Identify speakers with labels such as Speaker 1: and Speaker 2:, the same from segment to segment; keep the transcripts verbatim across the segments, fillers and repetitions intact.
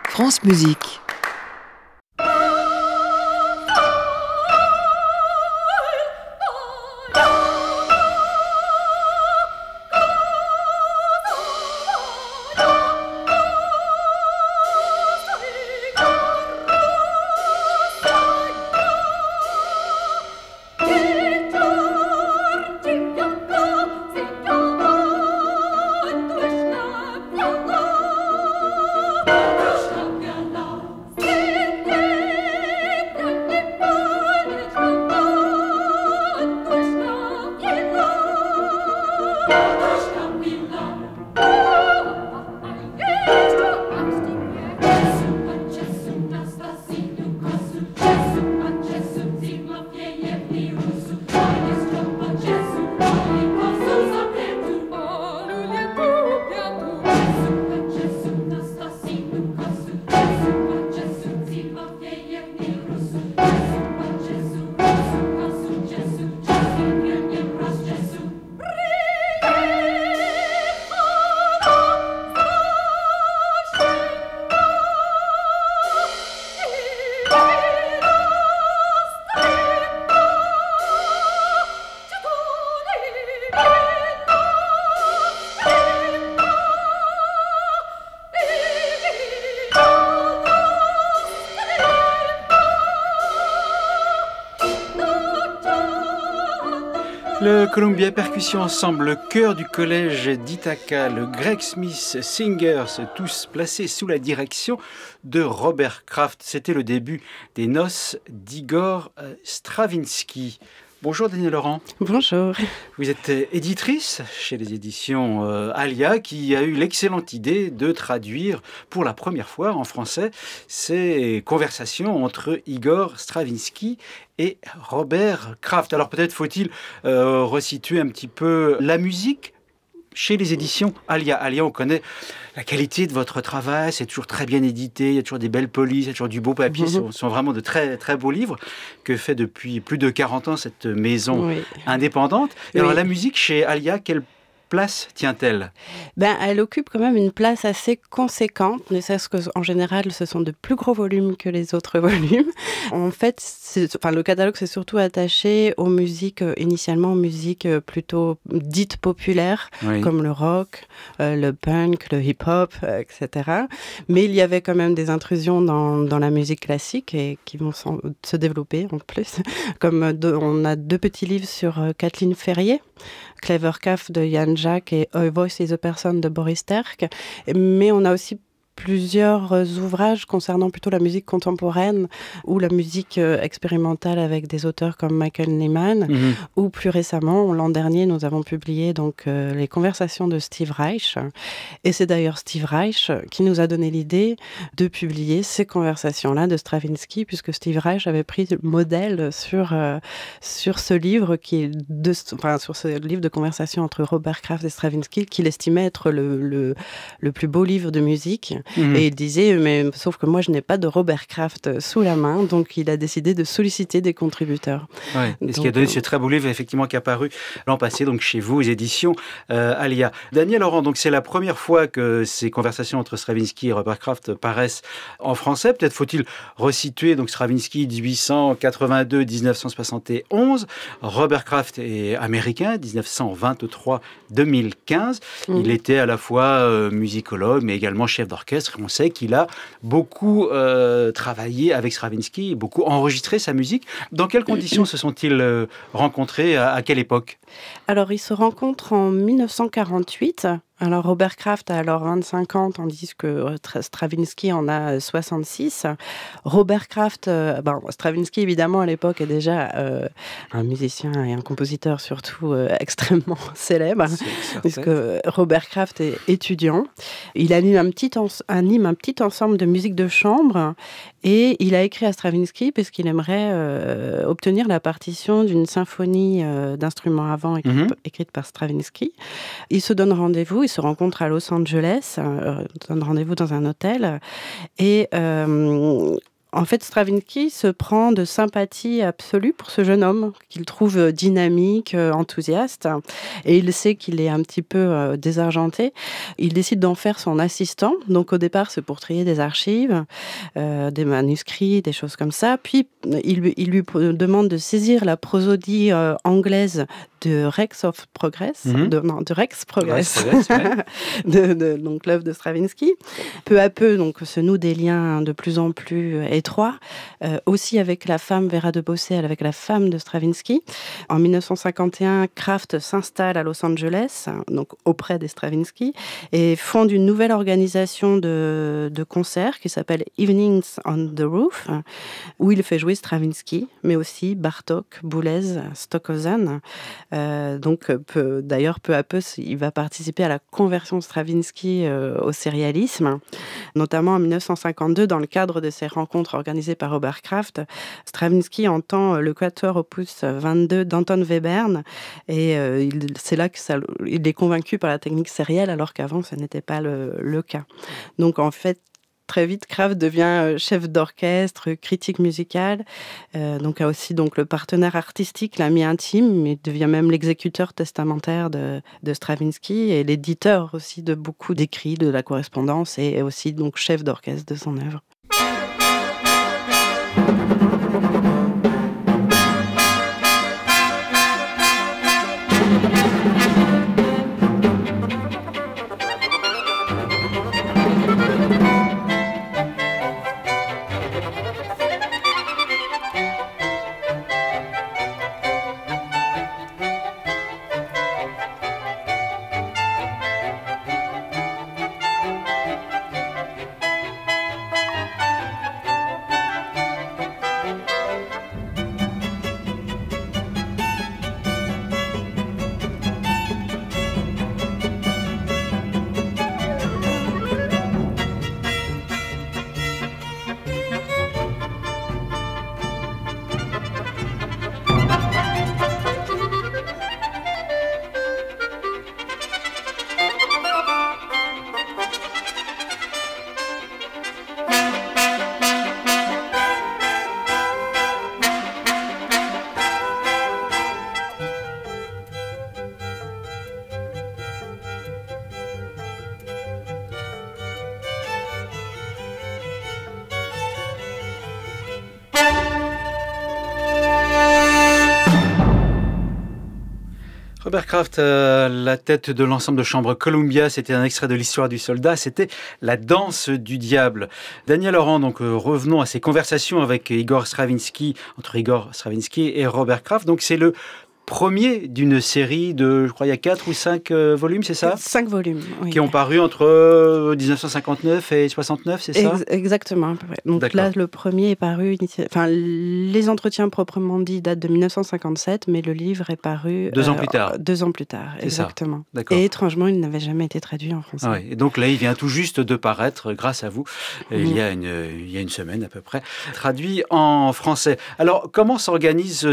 Speaker 1: France Musique.
Speaker 2: Le Columbia Percussion Ensemble, le chœur du collège d'Ithaca, le Greg Smith Singers, tous placés sous la direction de Robert Kraft. C'était le début des noces d'Igor Stravinsky. Bonjour Danielle Laurent.
Speaker 3: Bonjour.
Speaker 2: Vous êtes éditrice chez les éditions euh, Alia, qui a eu l'excellente idée de traduire pour la première fois en français ces conversations entre Igor Stravinsky et Robert Kraft. Alors peut-être faut-il euh, resituer un petit peu la musique chez les éditions Alia. Alia, on connaît la qualité de votre travail, c'est toujours très bien édité, il y a toujours des belles polices, il y a toujours du beau papier, ce sont, sont vraiment de très, très beaux livres que fait depuis plus de quarante ans cette maison oui. indépendante. Et oui. Alors la musique chez Alia, quelle place tient-elle ?
Speaker 3: Ben, elle occupe quand même une place assez conséquente, ne serait-ce qu'en général, ce sont de plus gros volumes que les autres volumes. En fait, c'est, enfin, le catalogue s'est surtout attaché aux musiques, euh, initialement aux musiques euh, plutôt dites populaires, oui. comme le rock, euh, le punk, le hip-hop, euh, et cetera. Mais il y avait quand même des intrusions dans, dans la musique classique et qui vont se développer en plus. Comme de, on a deux petits livres sur euh, Kathleen Ferrier, Clever Calf de Jan Jacques et A Voice is a Person de Boris Terk. Mais on a aussi plusieurs ouvrages concernant plutôt la musique contemporaine ou la musique expérimentale avec des auteurs comme Michael Nyman. Mm-hmm. Ou plus récemment, l'an dernier, nous avons publié donc euh, les conversations de Steve Reich. Et c'est d'ailleurs Steve Reich qui nous a donné l'idée de publier ces conversations-là de Stravinsky, puisque Steve Reich avait pris le modèle sur, euh, sur ce livre qui est de, enfin, sur ce livre de conversation entre Robert Kraft et Stravinsky, qu'il estimait être le, le, le plus beau livre de musique. Mmh. Et il disait, mais sauf que moi, je n'ai pas de Robert Kraft sous la main, donc il a décidé de solliciter des contributeurs.
Speaker 2: Ouais, et donc, ce qui a donné euh... ce très beau livre, effectivement, qui est apparu l'an passé, donc chez vous, aux éditions euh, Alia. Danielle Laurent, donc c'est la première fois que ces conversations entre Stravinsky et Robert Kraft paraissent en français. Peut-être faut-il resituer, donc Stravinsky, dix-huit cent quatre-vingt-deux à dix-neuf cent soixante et onze. Robert Kraft est américain, dix-neuf cent vingt-trois à deux mille quinze. Mmh. Il était à la fois euh, musicologue, mais également chef d'orchestre. On sait qu'il a beaucoup euh, travaillé avec Stravinsky, beaucoup enregistré sa musique. Dans quelles conditions se sont-ils euh, rencontrés ? À, à quelle époque ?
Speaker 3: Alors, ils se rencontrent en dix-neuf cent quarante-huit. Alors, Robert Kraft a alors vingt-cinq ans, tandis que Stravinsky en a soixante-six. Robert Kraft, euh, ben, Stravinsky, évidemment, à l'époque, est déjà euh, un musicien et un compositeur surtout euh, extrêmement célèbre, puisque Robert Kraft est étudiant. Il anime un, petit en, anime un petit ensemble de musique de chambre et il a écrit à Stravinsky parce qu'il aimerait euh, obtenir la partition d'une symphonie euh, d'instruments à vent écrite, mm-hmm. écrite par Stravinsky. Il se donne rendez-vous, se rencontrent à Los Angeles, euh, donnent rendez-vous dans un hôtel et euh, En fait, Stravinsky se prend de sympathie absolue pour ce jeune homme qu'il trouve dynamique, enthousiaste, et il sait qu'il est un petit peu euh, désargenté. Il décide d'en faire son assistant. Donc au départ, c'est pour trier des archives, euh, des manuscrits, des choses comme ça. Puis il, lui- il lui demande de saisir la prosodie euh, anglaise de Rex of Progress,
Speaker 2: Mhm.
Speaker 3: de, non, de Rex Progress,
Speaker 2: Rex Progress, ouais.
Speaker 3: de, de- donc l'œuvre de Stravinsky. Peu à peu, donc se nouent des liens de plus en plus euh, étroits, euh, aussi avec la femme Vera de Bossel, avec la femme de Stravinsky. En mille neuf cent cinquante et un, Kraft s'installe à Los Angeles, donc auprès des Stravinsky, et fonde une nouvelle organisation de, de concerts qui s'appelle Evenings on the Roof, où il fait jouer Stravinsky, mais aussi Bartók, Boulez, Stockhausen. Euh, donc, peu, d'ailleurs, peu à peu, il va participer à la conversion de Stravinsky euh, au sérialisme, notamment en mille neuf cent cinquante-deux, dans le cadre de ces rencontres organisées par Robert Kraft. Stravinsky entend le quatuor opus vingt-deux d'Anton Webern, et euh, il, c'est là qu'il est convaincu par la technique sérielle, alors qu'avant, ce n'était pas le, le cas. Donc, en fait, très vite, Kraft devient chef d'orchestre, critique musical, euh, donc a aussi donc le partenaire artistique, l'ami intime, mais devient même l'exécuteur testamentaire de, de Stravinsky et l'éditeur aussi de beaucoup d'écrits, de la correspondance, et aussi donc chef d'orchestre de son œuvre.
Speaker 2: Robert Kraft, euh, la tête de l'ensemble de chambre Columbia, c'était un extrait de l'histoire du soldat, c'était la danse du diable. Daniel Oran, donc euh, revenons à ces conversations avec Igor Stravinsky, entre Igor Stravinsky et Robert Kraft. Donc c'est le premier d'une série de, je crois, il y a quatre ou cinq euh, volumes, c'est ça ?
Speaker 3: Cinq volumes, oui.
Speaker 2: Qui ont paru entre euh, dix-neuf cent cinquante-neuf et soixante-neuf, c'est ça ?
Speaker 3: Ex- Exactement, à peu près. Donc
Speaker 2: D'accord.
Speaker 3: là, le premier est paru, initia- enfin, les entretiens proprement dit datent de mille neuf cent cinquante-sept, mais le livre est paru...
Speaker 2: Deux ans plus tard.
Speaker 3: Deux ans plus tard,
Speaker 2: C'est ça.
Speaker 3: exactement.
Speaker 2: D'accord.
Speaker 3: Et étrangement, il n'avait jamais été traduit en français.
Speaker 2: Ah ouais. Et donc là, il vient tout juste de paraître, grâce à vous,
Speaker 3: Mmh.
Speaker 2: il y a une, il y a une semaine à peu près, traduit en français. Alors, comment s'organise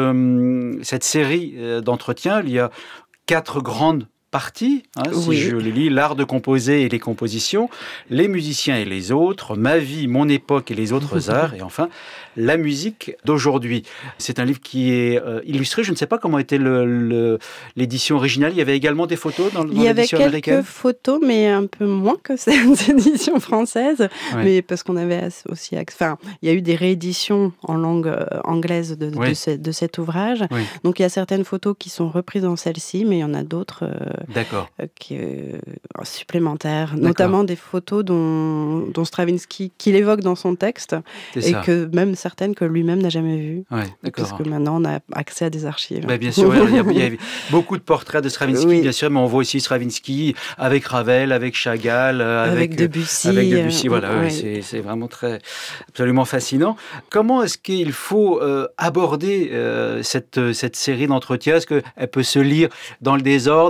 Speaker 2: ce, cette série d'entretiens ? Il y a quatre grandes parties, hein, si
Speaker 3: Oui.
Speaker 2: je le lis, l'art de composer et les compositions, les musiciens et les autres, ma vie, mon époque et les autres arts, et enfin, la musique d'aujourd'hui. C'est un livre qui est euh, illustré, je ne sais pas comment était le, le, l'édition originale, il y avait également des photos dans, dans
Speaker 3: Il y avait
Speaker 2: l'édition
Speaker 3: quelques
Speaker 2: américaine ?
Speaker 3: photos, mais un peu moins que cette édition française,
Speaker 2: Ouais.
Speaker 3: mais parce qu'on avait aussi... acc- Enfin, il y a eu des rééditions en langue euh, anglaise de,
Speaker 2: Oui.
Speaker 3: de, ce- de cet ouvrage,
Speaker 2: Oui.
Speaker 3: donc il y a certaines photos qui sont reprises dans celle-ci, mais il y en a d'autres... Euh,
Speaker 2: D'accord.
Speaker 3: euh, qui, euh, supplémentaires, notamment des photos dont, dont Stravinsky, qu'il évoque dans son texte,
Speaker 2: C'est
Speaker 3: et
Speaker 2: ça.
Speaker 3: que même certaines que lui-même n'a jamais vues.
Speaker 2: Ouais, d'accord.
Speaker 3: Parce que maintenant, on a accès à des archives.
Speaker 2: Bah, bien sûr, ouais, il, y a, il y a beaucoup de portraits de Stravinsky,
Speaker 3: Oui.
Speaker 2: bien sûr, mais on voit aussi Stravinsky avec Ravel, avec Chagall, euh,
Speaker 3: avec,
Speaker 2: avec,
Speaker 3: Debussy.
Speaker 2: avec Debussy.
Speaker 3: euh,
Speaker 2: Voilà, ouais,
Speaker 3: ouais.
Speaker 2: c'est, c'est vraiment très, absolument fascinant. Comment est-ce qu'il faut euh, aborder euh, cette, cette série d'entretiens ? Est-ce qu'elle peut se lire dans le désordre ? Est-ce qu'il faut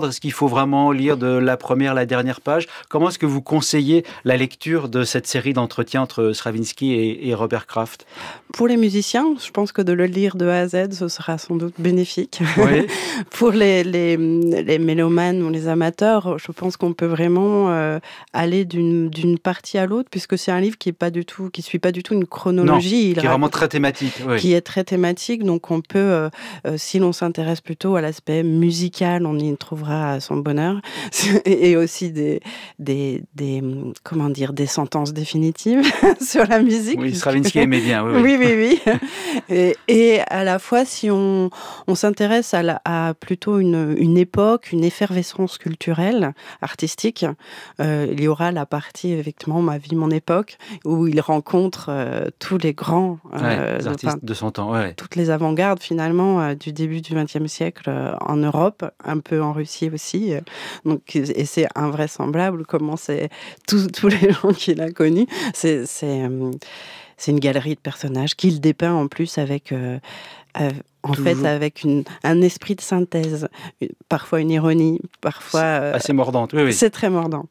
Speaker 2: faut vraiment lire de la première à la dernière page? Comment est-ce que vous conseillez la lecture de cette série d'entretiens entre Stravinsky et, et Robert Kraft?
Speaker 3: Pour les musiciens, je pense que de le lire de A à Z, ce sera sans doute bénéfique.
Speaker 2: Oui.
Speaker 3: Pour les, les, les mélomanes ou les amateurs, je pense qu'on peut vraiment euh, aller d'une, d'une partie à l'autre, puisque c'est un livre qui est pas du tout, qui suit pas du tout une chronologie.
Speaker 2: Non,
Speaker 3: Il
Speaker 2: qui est vraiment très thématique. Oui.
Speaker 3: Qui est très thématique, donc on peut, euh, euh, si l'on s'intéresse plutôt à l'aspect musical, on y trouvera son bonheur, et aussi des, des, des, comment dire, des sentences définitives sur la musique.
Speaker 2: Oui, Stravinsky aimait bien. Oui,
Speaker 3: oui, oui, oui. oui. Et, et à la fois, si on, on s'intéresse à, la, à plutôt une, une époque, une effervescence culturelle, artistique, euh, il y aura la partie, effectivement, Ma vie, mon époque, où il rencontre euh, tous les grands
Speaker 2: euh, ouais, les artistes de son temps. Ouais.
Speaker 3: Toutes les avant-gardes, finalement, euh, du début du vingtième siècle euh, en Europe, un peu en Russie aussi. Euh, donc, et c'est invraisemblable comment c'est tous, tous les gens qu'il a connus. C'est, c'est, euh, c'est une galerie de personnages qu'il dépeint en plus avec... Euh, euh, en Toujours. fait, avec une, un esprit de synthèse, parfois une ironie, parfois...
Speaker 2: Euh, assez mordante, oui, oui.
Speaker 3: C'est très mordant.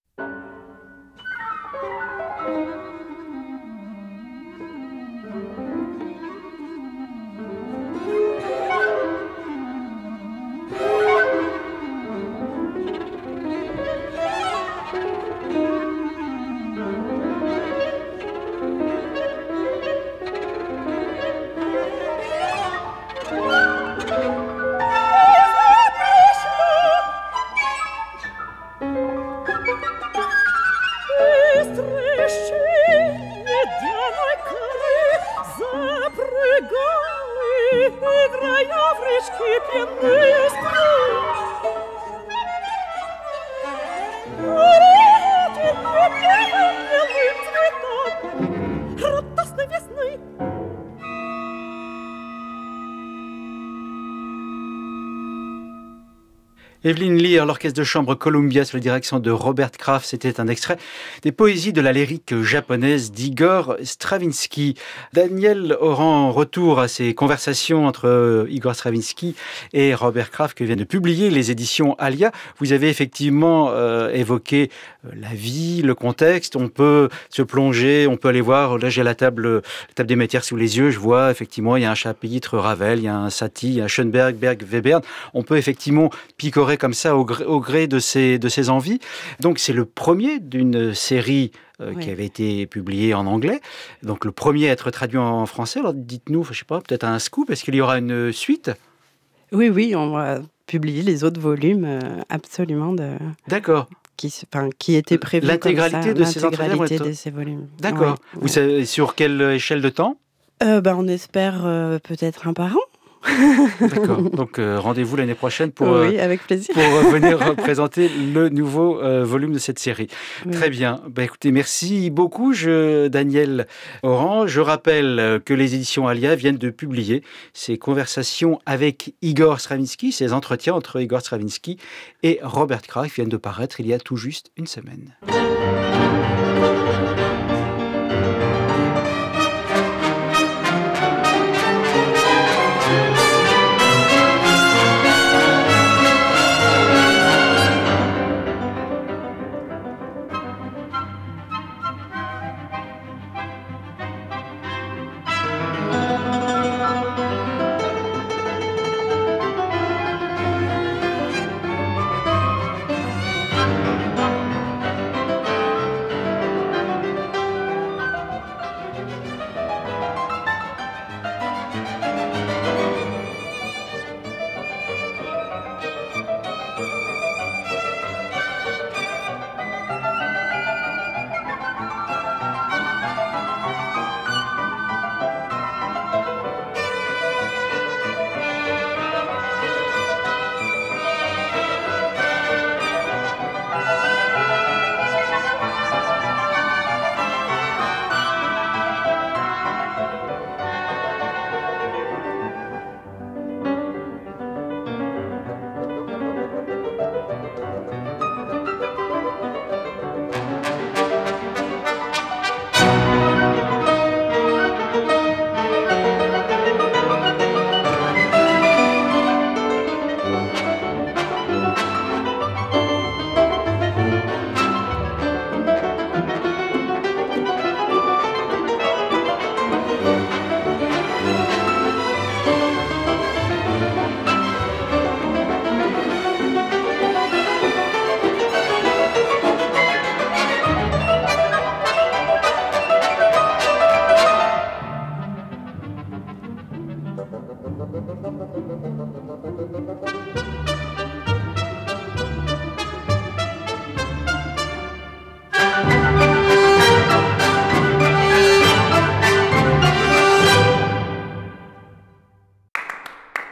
Speaker 2: Evelyn Lear, l'orchestre de chambre Columbia sous la direction de Robert Kraft, c'était un extrait des poésies de la lyrique japonaise d'Igor Stravinsky. Daniel Oran, retour à ces conversations entre Igor Stravinsky et Robert Kraft que vient de publier les éditions Alia. Vous avez effectivement euh, évoqué la vie, le contexte. On peut se plonger, on peut aller voir. Là, j'ai la table, la table des matières sous les yeux. Je vois effectivement, il y a un chapitre Ravel, il y a un Satie, il y a Schoenberg, Berg, Webern. On peut effectivement picorer comme ça au gré, au gré de, ses, de ses envies. Donc c'est le premier d'une série euh, oui. qui avait été publiée en anglais. Donc le premier à être traduit en français. Alors dites-nous, je sais pas, peut-être un scoop, est-ce qu'il y aura une suite ?
Speaker 3: Oui, oui, on va publier les autres volumes euh, absolument de...
Speaker 2: D'accord.
Speaker 3: Qui, enfin, qui était prévu
Speaker 2: l'intégralité
Speaker 3: comme ça,
Speaker 2: de ces
Speaker 3: l'intégralité de ces volumes.
Speaker 2: D'accord.
Speaker 3: Ouais,
Speaker 2: Vous
Speaker 3: ouais.
Speaker 2: savez sur quelle échelle de temps ?
Speaker 3: euh, ben, On espère euh, peut-être un par an.
Speaker 2: D'accord. Donc euh, rendez-vous l'année prochaine pour,
Speaker 3: oui, avec plaisir.
Speaker 2: pour euh, venir présenter le nouveau euh, volume de cette série. Oui. Très bien. Bah, écoutez, merci beaucoup, je, Daniel Oran. Je rappelle que les éditions Alia viennent de publier ces conversations avec Igor Stravinsky, ces entretiens entre Igor Stravinsky et Robert Kraft viennent de paraître il y a tout juste une semaine.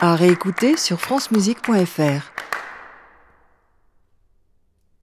Speaker 1: À réécouter sur francemusique point f r.